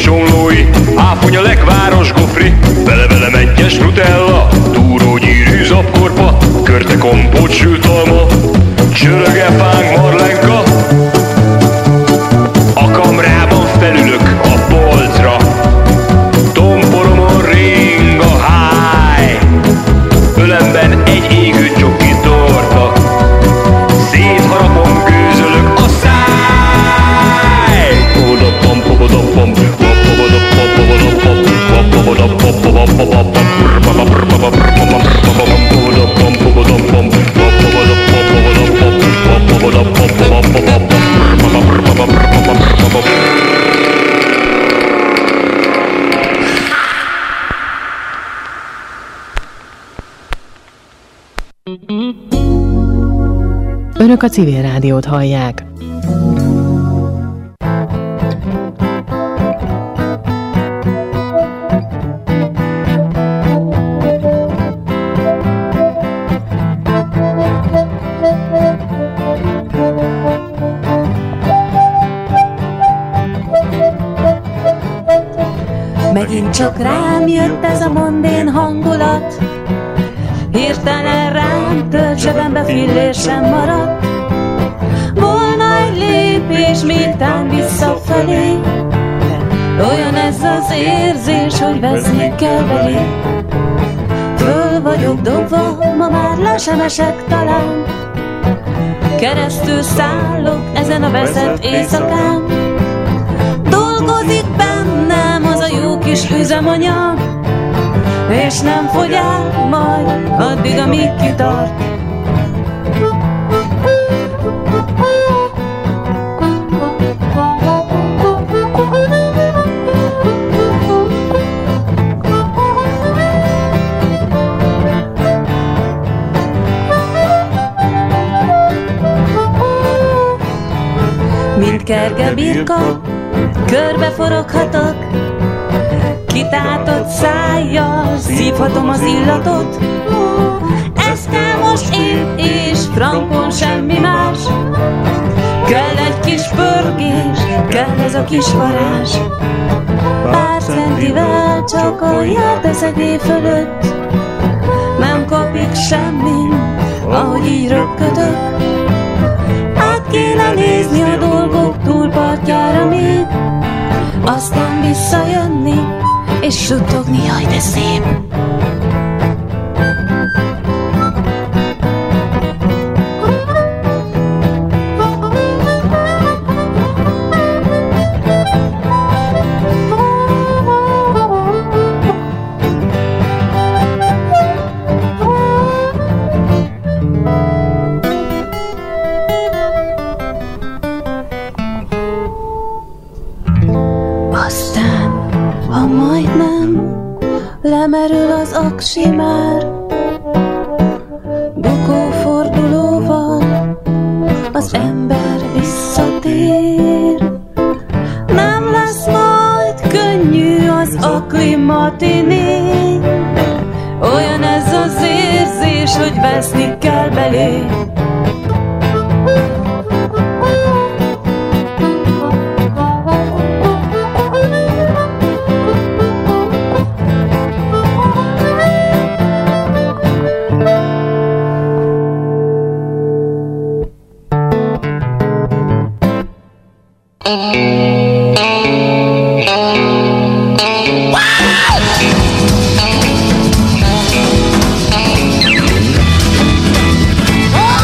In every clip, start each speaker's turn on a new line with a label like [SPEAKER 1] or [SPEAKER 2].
[SPEAKER 1] csomlói, áfonya lekváros gofri, vele-vele mennyes nutella, túrógyűrű zapkorpa, körte kompót sült alma, csöröge fánk marlenka. A kamrában felülök a polcra, tomporomon ring a háj, ölemben egy égő csoki torta, szétharapom, gőzölök a száj.
[SPEAKER 2] Önök a Civil Rádiót hallják.
[SPEAKER 3] Megint csak rám jött ez a mondén hangulat, hirtelen rám tört, zsebembe fillér sem maradt. Volna egy lépés, mintán visszafelé, olyan ez az érzés, hogy veszni kell belé. Föl vagyok dobva, ma már le sem esek talán, keresztül szállok ezen a veszett éjszakán. Dolgozik bennem az a jó kis üzemanyag, és nem fogy el majd addig, amíg kitart. Mint kerge birka, körbeforoghatok, kitátott szájjal szívhatom az illatot. Ez kell most én, és frankon semmi más. Kell egy kis pörgés, kell ez a kis varázs. Pár centivel csak a jár teszegé fölött, nem kapik semmit, ahogy így röpködök. Át kéne nézni a dolgok túlpartjára még, aztán visszajönni és suttogni, jaj de szép. Lemerül az aksi már, bukófordulóval az ember visszatér. Nem lesz majd könnyű az akli matiné, olyan ez az érzés, hogy veszni kell belé.
[SPEAKER 4] Wow!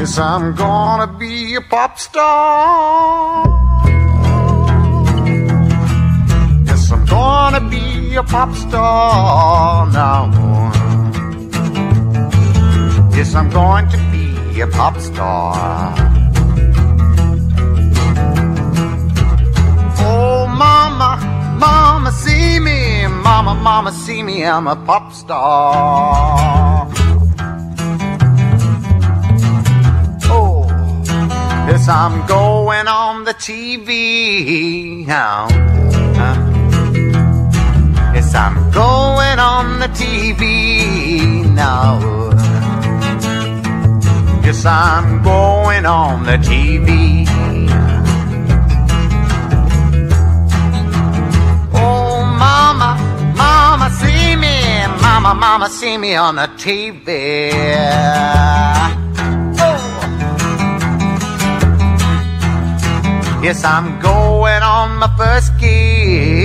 [SPEAKER 4] Yes, I'm gonna be a pop star. Yes, I'm gonna be a pop star now. Yes, I'm going to be a pop star. Oh, mama, mama, see me. Mama, mama, see me. I'm a pop star. Oh, yes, I'm going on the TV now. Yes, I'm going on the TV now. Yes, I'm going on the TV. Oh, mama, mama, see me. Mama, mama, see me on the TV. Oh. Yes, I'm going on my first gig.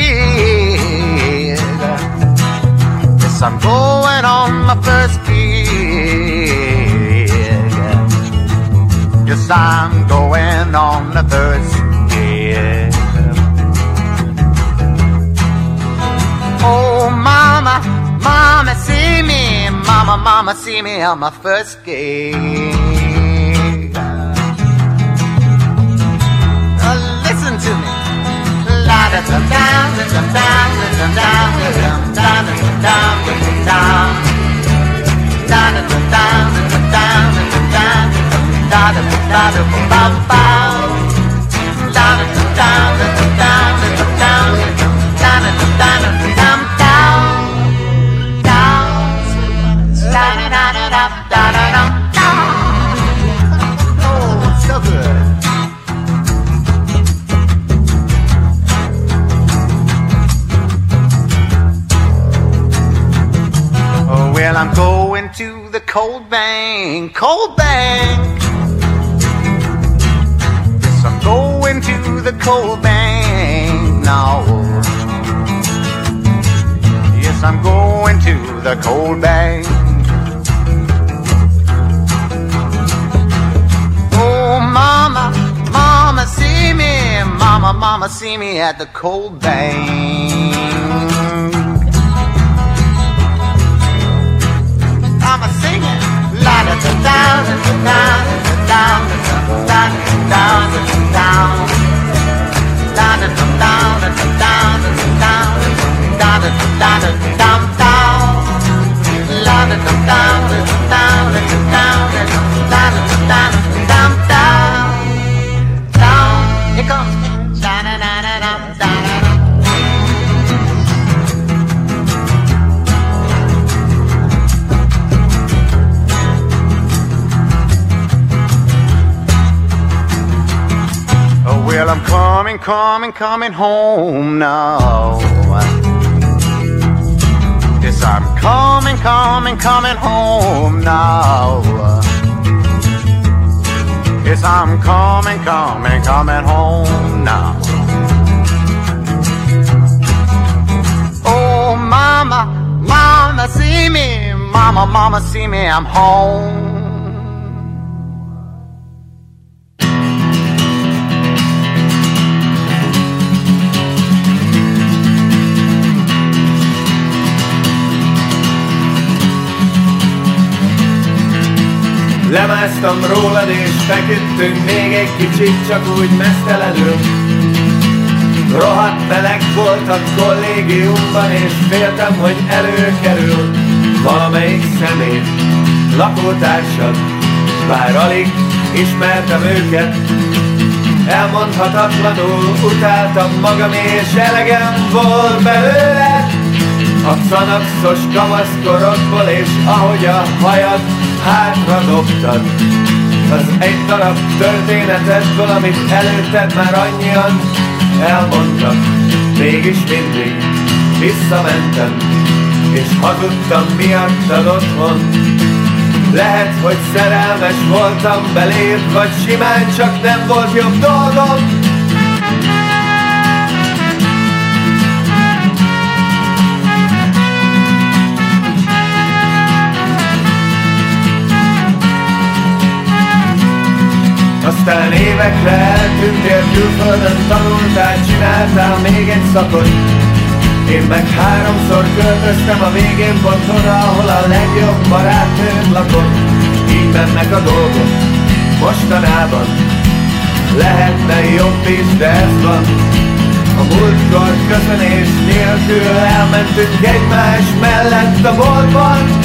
[SPEAKER 4] Yes, I'm going on my first gig. Yes, I'm going on the first gig. Oh, mama, mama, see me. Mama, mama, see me on my first gig. Listen to me. La da da da da da da da da da da da da da da da oh, so good. Oh, well, I'm going to the cold bank, cold bank. Yes, I'm going to the cold bank now. Yes, I'm going to the cold bank. Oh, mama, mama, see me. Mama, mama, see me at the cold bank. I'm a singing. La da da da da da da da da da da da here comes. Well, I'm coming home now. Yes, I'm coming home now. Yes, I'm coming home now. Oh, mama, mama, see me. Mama, mama, see me, I'm home.
[SPEAKER 5] Lemásztam rólad és feküdtünk még egy kicsit, csak úgy mesztelenül. Rohadt meleg volt a kollégiumban, és féltem, hogy előkerül valamelyik szemét, lakótársad, bár alig ismertem őket. Elmondhatatlanul utáltam magam, és elegem volt belőle a szanakszos kamaszkorodból, és ahogy a hajad hátra dobtad az egy darab történetedből, amit előtted már annyian elmondtak. Mégis mindig visszamentem, és hazudtam miattad otthon. Lehet, hogy szerelmes voltam beléd, vagy simán csak nem volt jobb dolgom. Aztán évekre eltűntél külföldön, tanultál, csináltál még egy szakot. Én meg 3-szor költöztem a végén pont oda, ahol a legjobb barátnőd lakott. Így mennek a dolgok mostanában, lehetne jobb is, de ez van. A múltkor köszönés nélkül elmentünk egymás mellett a boltban.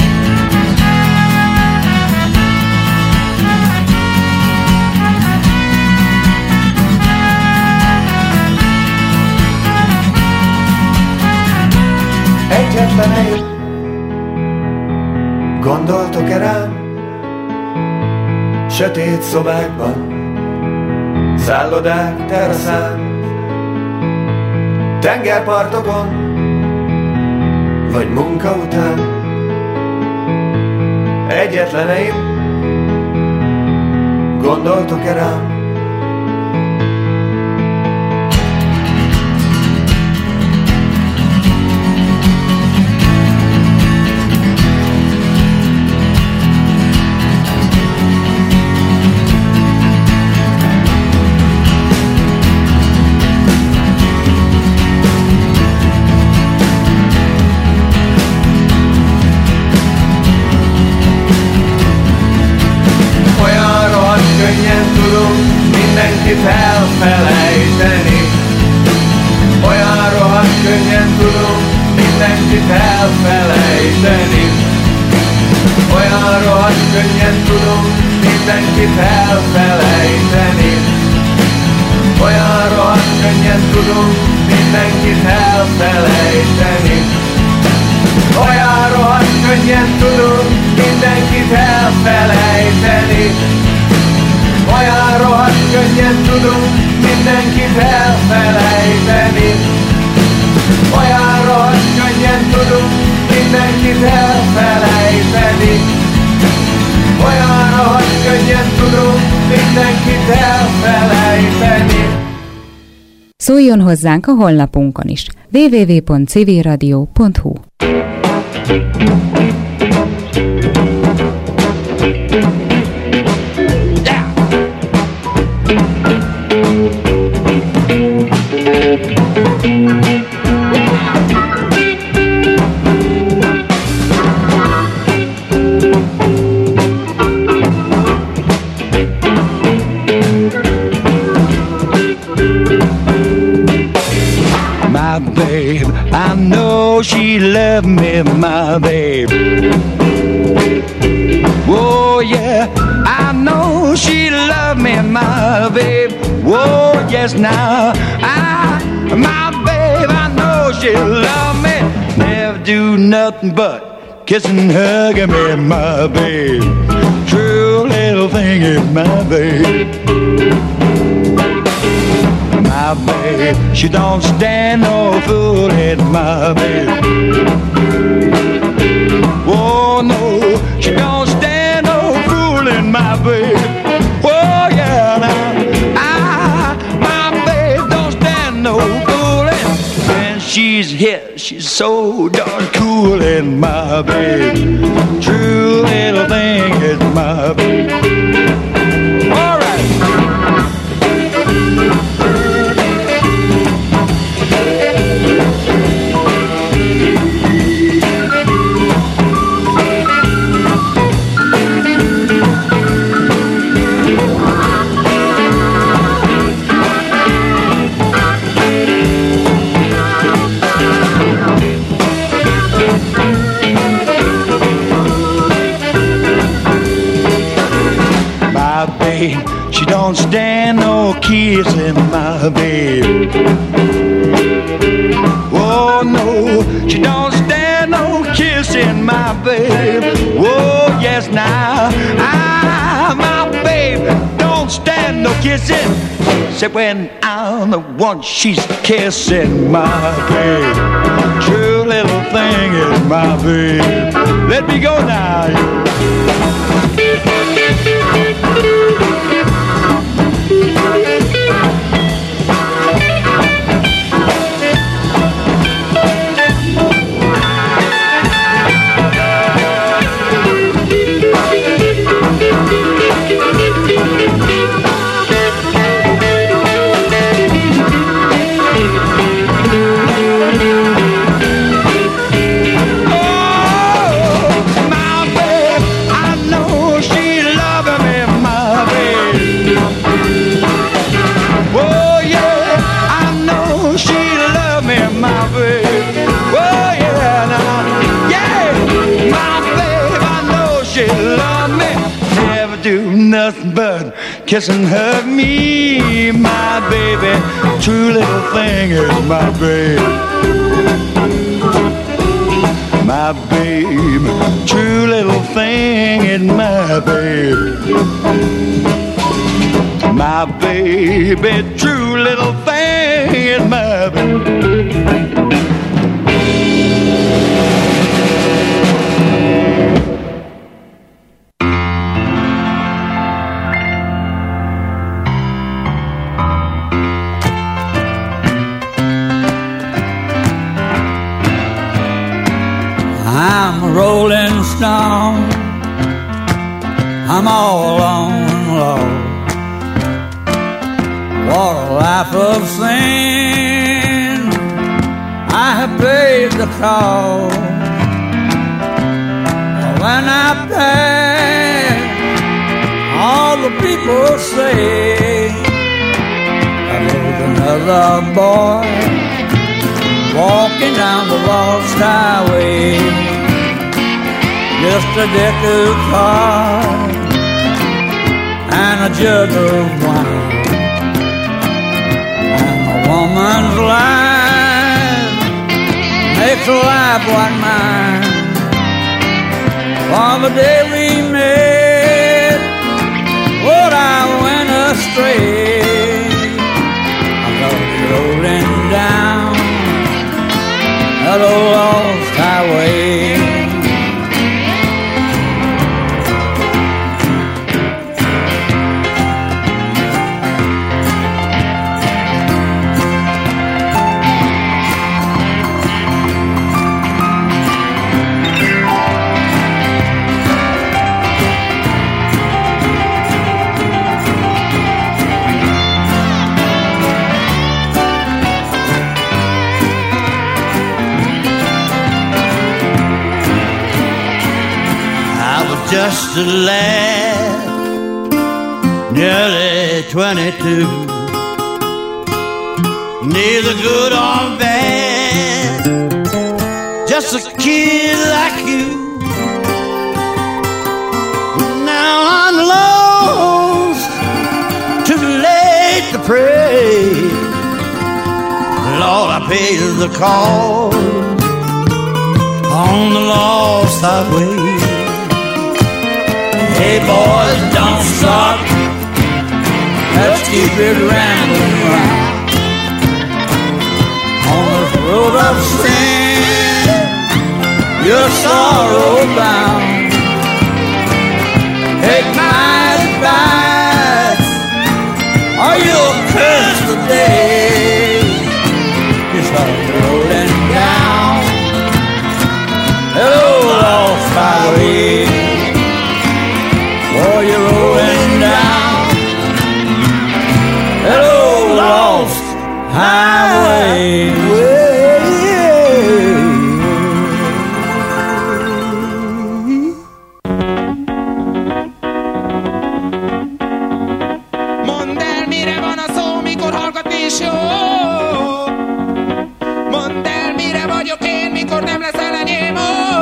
[SPEAKER 5] Egyetlen egy, gondoltok-e rám? Sötét szobákban, szállodák teraszán, tengerpartokon, vagy munka után. Egyetleneim, gondoltok-e rám? Mindenkit elfelejteni. Olyan rohadt könnyen tudunk mindenkit elfelejteni. Olyan rohadt könnyen tudunk mindenkit elfelejteni. Olyan rohadt könnyen tudunk mindenkit elfelejteni. Olyan rohadt könnyen tudunk mindenkit elfelejteni. Olyan rohadt könnyen tudunk mindenkit elfelejteni. Olyan rohadt könnyen tudunk mindenkit elfelejteni. Olyan rohadt könnyen tudunk mindenkit elfelejteni.
[SPEAKER 6] Szóljon hozzánk a honlapunkon is. www.civilradio.hu.
[SPEAKER 7] I know she loved me, my babe. Oh yeah, I know she loved me, my babe. Oh yes, now my babe, I know she loved me. Never do nothing but kiss and hug me, my babe. True little thing is my babe. My babe, she don't stand no fooling, my babe. Oh no, she don't stand no fooling, my babe. Oh yeah, now my babe don't stand no fooling. When she's here, she's so darn cool, and my babe, true little thing is my babe. All right. She don't stand no kissing, my babe. Oh no, she don't stand no kissing, my babe. Oh yes, now my babe don't stand no kissing. Except when I'm the one she's kissing, my babe. True little thing is my babe. Let me go now. nothing but kiss and hug me. My baby, true little thing is my baby. My baby, true little thing is my baby. My baby, true little thing is my baby.
[SPEAKER 8] I'm a rolling stone, I'm all alone and low. What a life of sin, I have paid the cost. When I pass, all the people say there's another boy walking down the lost highway. Just a deck of cards and a jug of wine, and a woman's life makes a life like mine. For the day we met, Lord, I went astray. I was rolling down that old lost highway. Just a lad, nearly 22, neither good or bad, just a kid like you. Now I'm lost, too late to pray. Lord, I paid the cost on the lost highway. Hey boys, don't stop, let's keep it rambling round on this road of sin, your sorrow bound. Take my advice, or you'll curse the day. Just like rolling down hello lost highway. Oh, you're rolling down that old lost highway.
[SPEAKER 9] Mondd el, mire van a szó, mikor hallgatni is jó. Mondd el, mire vagyok én, mikor nem leszel enyém.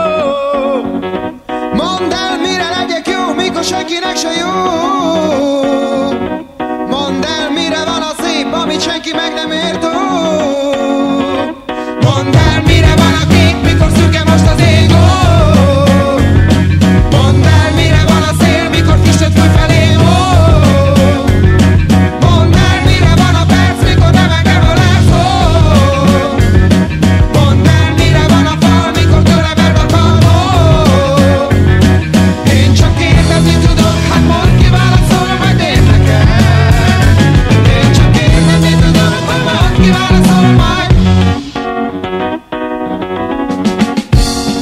[SPEAKER 9] Mondd el, mire legyek jó, mikor senkinek se jó. Mondd el, mire van a szép, amit senki meg nem ért. Mondd el, mire van a kép, mikor szürke most az ég. Mondd el, mire van a szél, mikor füstöt fúj felé. Mondd el, mire van a perc, mikor nem engem ölel szó. Mondd el, mire van a fal, mikor tőle verd a kalmó. Én csak kérdezni tudok, hát mondd ki, válaszol, majd én neked. Én csak kérdezni tudok, hát mondd ki, válaszol, majd.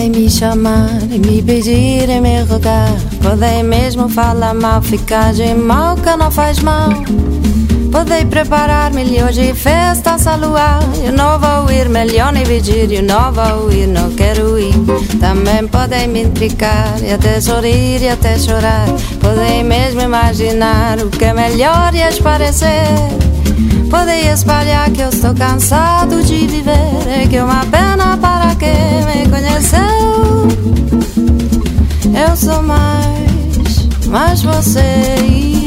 [SPEAKER 10] podem me chamar e me pedir e me rogar. Podem mesmo falar mal, ficar de mal que não faz mal. Podem preparar milhões de festas a luar. Eu não vou ir, melhor nem pedir. Eu não vou ir, não quero ir. Também podem me intrigar e até sorrir e até chorar. Podem mesmo imaginar o que é melhor lhes parecer. Podem espalhar que eu estou cansado de viver. É que é uma pena para quem me conheceu. Eu sou mais você.